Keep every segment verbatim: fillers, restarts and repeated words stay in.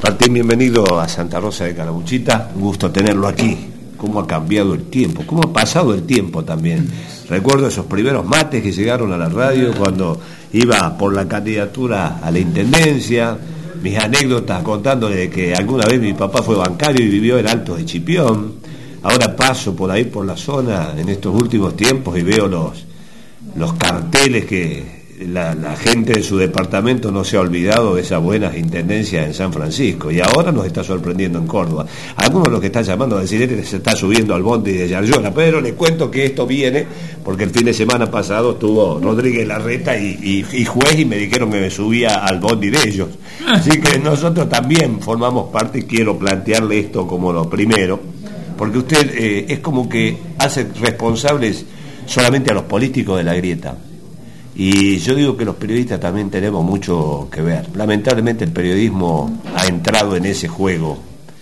Martín, bienvenido a Santa Rosa de Calamuchita, un gusto tenerlo aquí. ¿Cómo ha cambiado el tiempo? ¿Cómo ha pasado el tiempo también? Recuerdo esos primeros mates que llegaron a la radio cuando iba por la candidatura a la intendencia, mis anécdotas contándole de que alguna vez mi papá fue bancario y vivió en Altos de Chipión. Ahora paso por ahí por la zona en estos últimos tiempos y veo los, los carteles que La, la gente de su departamento no se ha olvidado de esas buenas intendencias en San Francisco y ahora nos está sorprendiendo en Córdoba. Algunos de los que están llamando a decir que se está subiendo al bondi de Yarlora, pero les cuento que esto viene porque el fin de semana pasado estuvo Rodríguez Larreta y, y, y juez y me dijeron que me subía al bondi de ellos. Así que nosotros también formamos parte y quiero plantearle esto como lo primero, porque usted eh, es como que hace responsables solamente a los políticos de la grieta. Y yo digo que los periodistas también tenemos mucho que ver. Lamentablemente el periodismo ha entrado en ese juego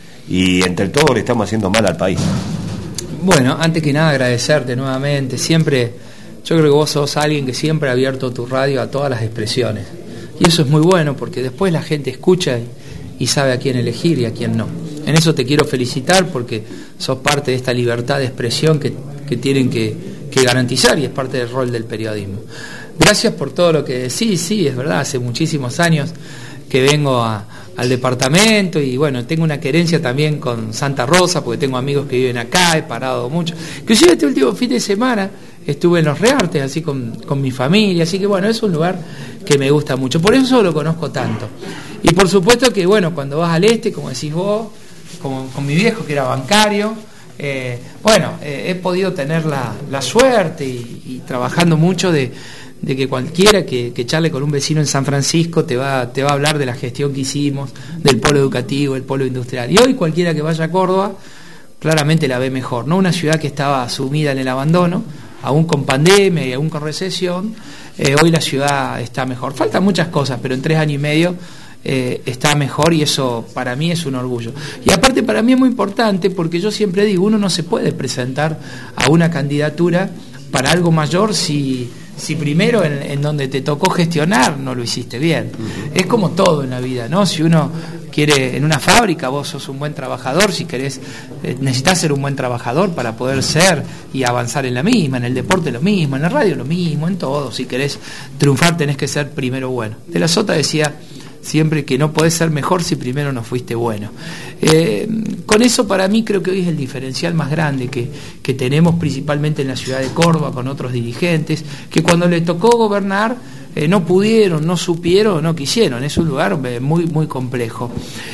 y entre todos le estamos haciendo mal al país. Bueno, antes que nada agradecerte nuevamente. Siempre, yo creo que vos sos alguien que siempre ha abierto tu radio a todas las expresiones. Y eso es muy bueno porque después la gente escucha y, y sabe a quién elegir y a quién no. En eso te quiero felicitar porque sos parte de esta libertad de expresión que, que tienen que, que garantizar y es parte del rol del periodismo. Gracias por todo lo que decís, sí, es verdad, hace muchísimos años que vengo a, al departamento y bueno, tengo una querencia también con Santa Rosa porque tengo amigos que viven acá, he parado mucho. Inclusive este último fin de semana estuve en Los Reartes, así con, con mi familia, así que bueno, es un lugar que me gusta mucho, por eso lo conozco tanto. Y por supuesto que bueno, cuando vas al este, como decís vos, como, con mi viejo que era bancario, eh, bueno, eh, he podido tener la, la suerte y, y trabajando mucho de... de que cualquiera que, que charle con un vecino en San Francisco te va, te va a hablar de la gestión que hicimos, del polo educativo, del polo industrial. Y hoy cualquiera que vaya a Córdoba claramente la ve mejor, ¿no? Una ciudad que estaba sumida en el abandono, aún con pandemia y aún con recesión, eh, hoy la ciudad está mejor. Faltan muchas cosas, pero en tres años y medio eh, está mejor y eso para mí es un orgullo. Y aparte para mí es muy importante porque yo siempre digo, uno no se puede presentar a una candidatura para algo mayor si... si primero en, en donde te tocó gestionar no lo hiciste bien. Uh-huh. Es como todo en la vida, ¿no? Si uno quiere, en una fábrica vos sos un buen trabajador, si querés, eh, necesitas ser un buen trabajador para poder ser y avanzar en la misma, en el deporte lo mismo, en la radio lo mismo, en todo. Si querés triunfar tenés que ser primero bueno. De la Sota decía siempre que no podés ser mejor si primero no fuiste bueno. Eh, con eso para mí creo que hoy es el diferencial más grande que, que tenemos principalmente en la ciudad de Córdoba con otros dirigentes, que cuando le tocó gobernar eh, no pudieron, no supieron, no quisieron. Es un lugar eh, muy, muy complejo.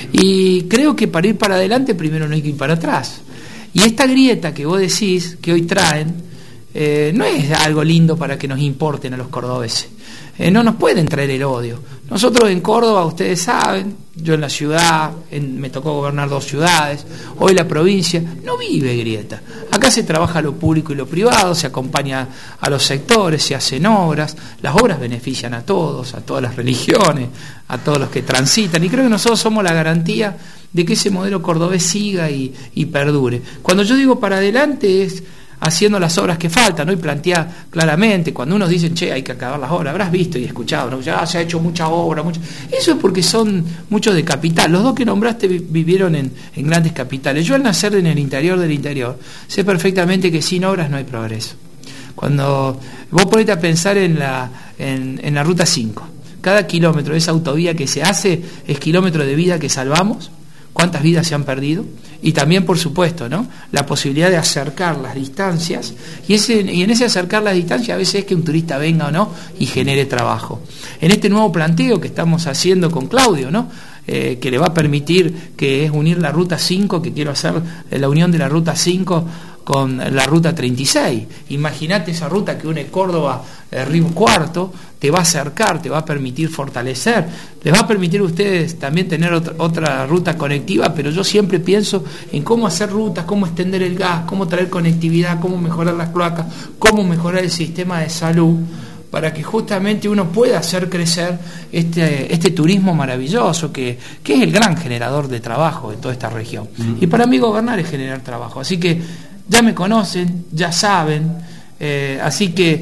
Y creo que para ir para adelante primero no hay que ir para atrás. Y esta grieta que vos decís que hoy traen eh, no es algo lindo para que nos importen a los cordobeses. Eh, no nos pueden traer el odio. Nosotros en Córdoba, ustedes saben, yo en la ciudad, en, me tocó gobernar dos ciudades, hoy la provincia, no vive grieta. Acá se trabaja lo público y lo privado, se acompaña a los sectores, se hacen obras, las obras benefician a todos, a todas las religiones, a todos los que transitan, y creo que nosotros somos la garantía de que ese modelo cordobés siga y, y perdure. Cuando yo digo para adelante es haciendo las obras que faltan, ¿no? Y plantea claramente, cuando unos dicen, che, hay que acabar las obras, habrás visto y escuchado, ¿no? Ya se ha hecho mucha obra, mucha... Eso es porque son muchos de capital. Los dos que nombraste vivieron en, en grandes capitales. Yo al nacer en el interior del interior, sé perfectamente que sin obras no hay progreso. Cuando vos ponete a pensar en la, en, en la ruta cinco, cada kilómetro de esa autovía que se hace es kilómetro de vida que salvamos. ¿Cuántas vidas se han perdido? Y también, por supuesto, ¿no?, la posibilidad de acercar las distancias, y, ese, y en ese acercar las distancias a veces es que un turista venga o no y genere trabajo. En este nuevo planteo que estamos haciendo con Claudio, ¿no?, eh, que le va a permitir, que es unir la ruta cinco, que quiero hacer la unión de la ruta cinco con la ruta treinta y seis. Imagínate esa ruta que une Córdoba, eh, Río Cuarto, te va a acercar, te va a permitir fortalecer, les va a permitir a ustedes también tener otra, otra ruta conectiva, pero yo siempre pienso en cómo hacer rutas, cómo extender el gas, cómo traer conectividad, cómo mejorar las cloacas, cómo mejorar el sistema de salud, para que justamente uno pueda hacer crecer este, este turismo maravilloso que, que es el gran generador de trabajo de toda esta región. Mm. Y para mí gobernar es generar trabajo, así que ya me conocen, ya saben, eh, así que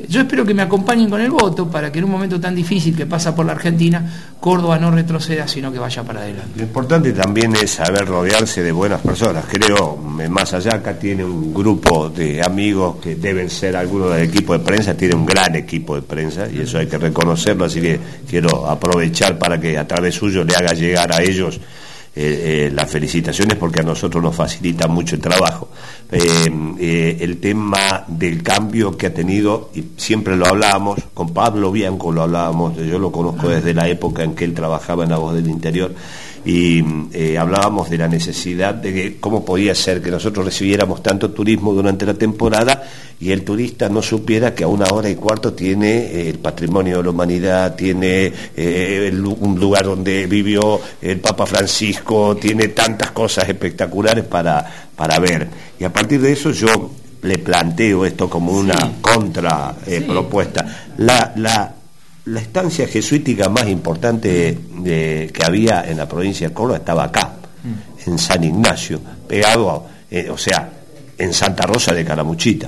Yo espero que me acompañen con el voto para que en un momento tan difícil que pasa por la Argentina, Córdoba no retroceda, sino que vaya para adelante. Lo importante también es saber rodearse de buenas personas. Creo, más allá, acá tiene un grupo de amigos que deben ser algunos del equipo de prensa, tiene un gran equipo de prensa y eso hay que reconocerlo, así que quiero aprovechar para que a través suyo le haga llegar a ellos Eh, eh, las felicitaciones, porque a nosotros nos facilita mucho el trabajo. Eh, eh, el tema del cambio que ha tenido, y siempre lo hablábamos, con Pablo Bianco lo hablábamos, yo lo conozco desde la época en que él trabajaba en La Voz del Interior, y eh, hablábamos de la necesidad de que, cómo podía ser que nosotros recibiéramos tanto turismo durante la temporada y el turista no supiera que a una hora y cuarto tiene eh, el patrimonio de la humanidad, tiene eh, el, un lugar donde vivió el Papa Francisco, tiene tantas cosas espectaculares para, para ver. Y a partir de eso yo le planteo esto como una sí. contra eh, sí. propuesta. La, la La estancia jesuítica más importante de, que había en la provincia de Córdoba estaba acá, mm. en San Ignacio, pegado, a, eh, o sea, en Santa Rosa de Calamuchita.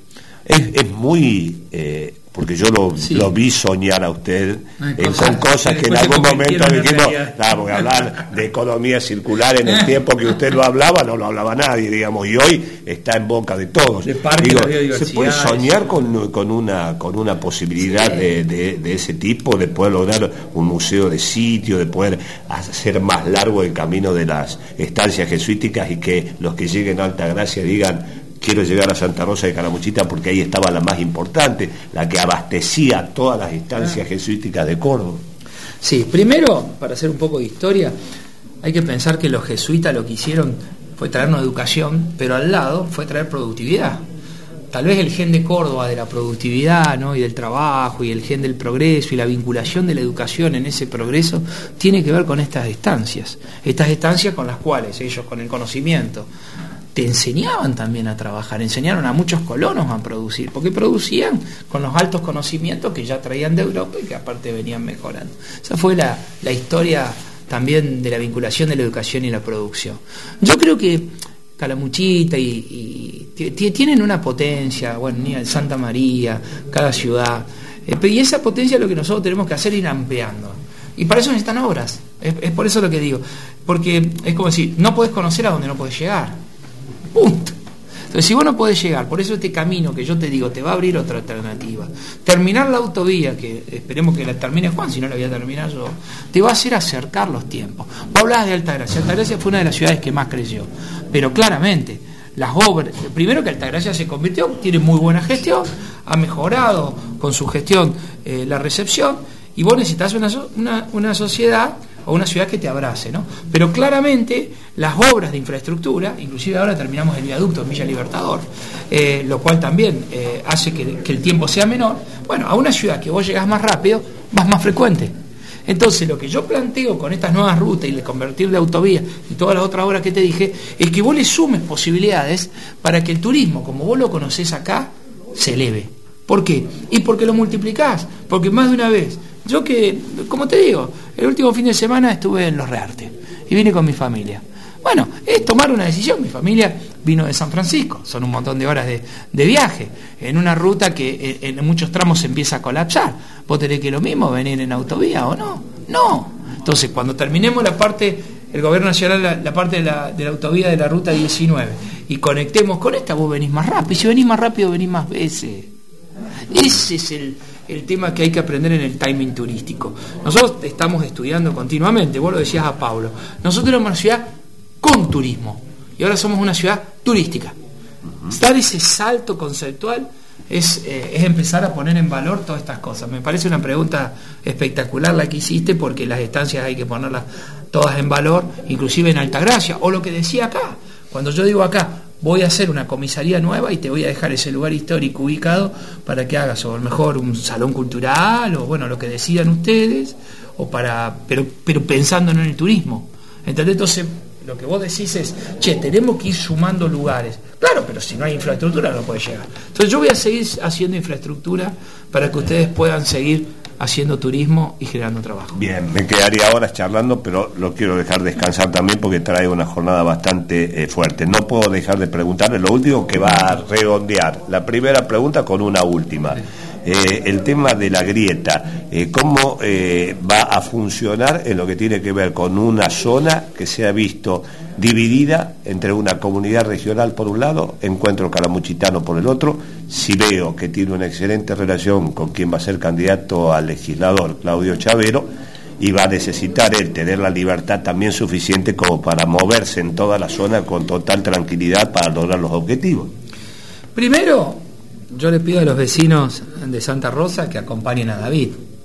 Es, es muy, eh, porque yo lo, sí. lo vi soñar a usted eh, con cosas que en algún momento dijimos, claro, porque hablar de economía circular en el tiempo que usted lo hablaba, no lo hablaba nadie, digamos, y hoy está en boca de todos. De Digo, ¿se puede soñar con, con, una, con una posibilidad sí. de, de, de ese tipo, de poder lograr un museo de sitio, de poder hacer más largo el camino de las estancias jesuíticas y que los que lleguen a Altagracia digan: quiero llegar a Santa Rosa de Calamuchita porque ahí estaba la más importante, la que abastecía todas las instancias jesuíticas de Córdoba? Sí, primero, para hacer un poco de historia, hay que pensar que los jesuitas lo que hicieron fue traernos educación, pero al lado fue traer productividad. Tal vez el gen de Córdoba de la productividad, ¿no?, y del trabajo, y el gen del progreso, y la vinculación de la educación en ese progreso, tiene que ver con estas estancias. Estas estancias con las cuales ellos, con el conocimiento, te enseñaban también a trabajar, enseñaron a muchos colonos a producir, porque producían con los altos conocimientos que ya traían de Europa y que aparte venían mejorando. Esa fue la, la historia también de la vinculación de la educación y la producción. Yo creo que Calamuchita y, y t- tienen una potencia, bueno, Santa María, cada ciudad, eh, y esa potencia es lo que nosotros tenemos que hacer, ir ampliando. Y para eso necesitan obras, es, es por eso lo que digo, porque es como decir, no podés conocer a donde no podés llegar. Punto. Entonces, si vos no podés llegar, por eso este camino que yo te digo te va a abrir otra alternativa. Terminar la autovía, que esperemos que la termine Juan, si no la voy a terminar yo, te va a hacer acercar los tiempos. Vos hablabas de Altagracia. Altagracia fue una de las ciudades que más creció, pero claramente las obras, primero que Altagracia se convirtió, tiene muy buena gestión, ha mejorado con su gestión eh, la recepción, y vos necesitas una, una, una sociedad o una ciudad que te abrace, ¿no? Pero claramente las obras de infraestructura, inclusive ahora terminamos el viaducto en Villa Libertador, eh, lo cual también eh, hace que, que el tiempo sea menor. Bueno, a una ciudad que vos llegás más rápido, vas más frecuente. Entonces, lo que yo planteo con estas nuevas rutas y de convertir de autovía y todas las otras obras que te dije, es que vos le sumes posibilidades para que el turismo, como vos lo conocés acá, se eleve. ¿Por qué? Y porque lo multiplicás, porque más de una vez. Yo que, como te digo, el último fin de semana estuve en Los Reartes y vine con mi familia. Bueno, es tomar una decisión. Mi familia vino de San Francisco, son un montón de horas de, de viaje, en una ruta que en, en muchos tramos se empieza a colapsar. ¿Vos tenés que lo mismo, venir en autovía o no? No. Entonces, cuando terminemos la parte, el gobierno nacional, la, la parte de la, de la autovía de la ruta diecinueve, y conectemos con esta, vos venís más rápido. Y si venís más rápido, venís más veces. Ese es el... el tema que hay que aprender en el timing turístico. Nosotros estamos estudiando continuamente, vos lo decías a Pablo, nosotros éramos una ciudad con turismo y ahora somos una ciudad turística. Uh-huh. Dar ese salto conceptual es, eh, es empezar a poner en valor todas estas cosas. Me parece una pregunta espectacular la que hiciste, porque las estancias hay que ponerlas todas en valor, inclusive en Altagracia, o lo que decía acá, cuando yo digo acá, voy a hacer una comisaría nueva y te voy a dejar ese lugar histórico ubicado para que hagas, o a lo mejor un salón cultural, o bueno, lo que decidan ustedes, o para, pero, pero pensando en el turismo. ¿Entendés? Entonces, lo que vos decís es, che, tenemos que ir sumando lugares. Claro, pero si no hay infraestructura no puede llegar. Entonces yo voy a seguir haciendo infraestructura para que ustedes puedan seguir haciendo turismo y generando trabajo. Bien, me quedaría horas charlando, pero lo quiero dejar descansar también porque trae una jornada bastante eh, fuerte. No puedo dejar de preguntarle lo último, que va a redondear la primera pregunta con una última. eh, el tema de la grieta, eh, cómo eh, va a funcionar en lo que tiene que ver con una zona que se ha visto dividida entre una comunidad regional por un lado, Encuentro Calamuchitano por el otro. Si veo que tiene una excelente relación con quien va a ser candidato a legislador, Claudio Chavero, y va a necesitar él tener la libertad también suficiente como para moverse en toda la zona con total tranquilidad para lograr los objetivos. Primero, yo le pido a los vecinos de Santa Rosa que acompañen a David.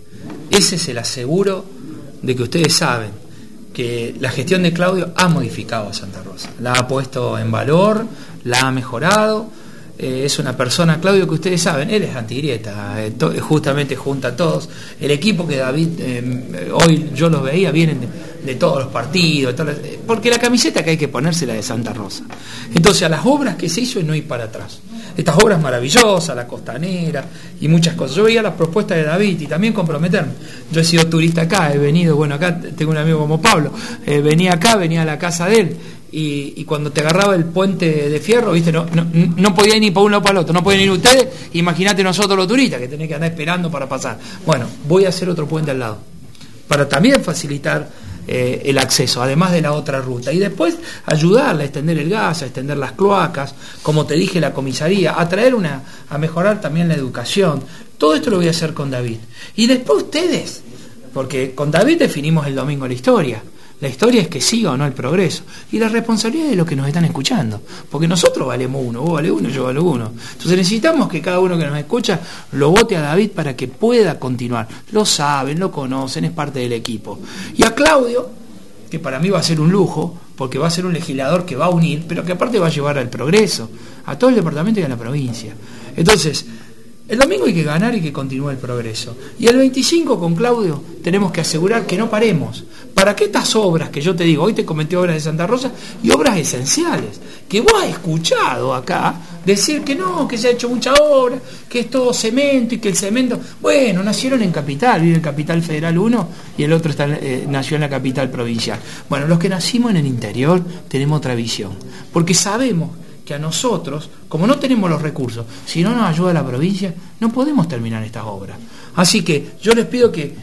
Ese es el aseguro de que ustedes saben que la gestión de Claudio ha modificado a Santa Rosa, la ha puesto en valor, la ha mejorado. Eh, es una persona, Claudio, que ustedes saben, él es antigrieta, eh, to, justamente junta a todos. El equipo que David, eh, hoy yo los veía, vienen de, de todos los partidos, de todas las, eh, porque la camiseta que hay que ponerse la de Santa Rosa. Entonces, a las obras que se hizo es no ir para atrás. Estas obras maravillosas, la costanera y muchas cosas. Yo veía las propuestas de David y también comprometerme. Yo he sido turista acá, he venido, bueno, acá tengo un amigo como Pablo, eh, venía acá, venía a la casa de él. Y, y cuando te agarraba el puente de fierro, viste, no, no, no podía ir ni para un lado para el otro, no podían ir ustedes, imagínate nosotros los turistas que tenés que andar esperando para pasar. Bueno, voy a hacer otro puente al lado, para también facilitar eh, el acceso, además de la otra ruta, y después ayudarla a extender el gas, a extender las cloacas, como te dije, la comisaría, a traer una, a mejorar también la educación. Todo esto lo voy a hacer con David. Y después ustedes, porque con David definimos el domingo la historia. La historia es que siga o no el progreso. Y la responsabilidad de los que nos están escuchando. Porque nosotros valemos uno, vos valés uno, yo valgo uno. Entonces necesitamos que cada uno que nos escucha lo vote a David para que pueda continuar. Lo saben, lo conocen, es parte del equipo. Y a Claudio, que para mí va a ser un lujo, porque va a ser un legislador que va a unir, pero que aparte va a llevar al progreso, a todo el departamento y a la provincia. Entonces, el domingo hay que ganar y que continúe el progreso. Y el veinticinco con Claudio tenemos que asegurar que no paremos. Para que estas obras que yo te digo, hoy te comenté obras de Santa Rosa y obras esenciales, que vos has escuchado acá decir que no, que se ha hecho mucha obra, que es todo cemento y que el cemento... Bueno, nacieron en Capital, vive en Capital Federal uno y el otro está, eh, nació en la capital provincial. Bueno, los que nacimos en el interior tenemos otra visión, porque sabemos que a nosotros, como no tenemos los recursos, si no nos ayuda la provincia, no podemos terminar estas obras. Así que yo les pido que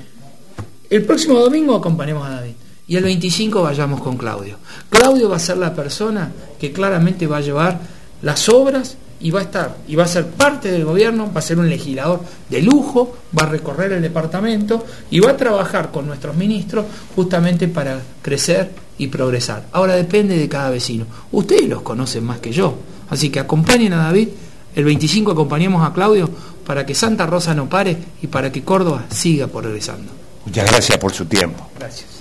el próximo domingo acompañemos a David y el veinticinco vayamos con Claudio. Claudio va a ser la persona que claramente va a llevar las obras y va a estar, y va a ser parte del gobierno, va a ser un legislador de lujo, va a recorrer el departamento y va a trabajar con nuestros ministros justamente para crecer y progresar. Ahora depende de cada vecino. Ustedes los conocen más que yo, así que acompañen a David. El veinticinco acompañemos a Claudio para que Santa Rosa no pare y para que Córdoba siga progresando. Muchas gracias por su tiempo. Gracias.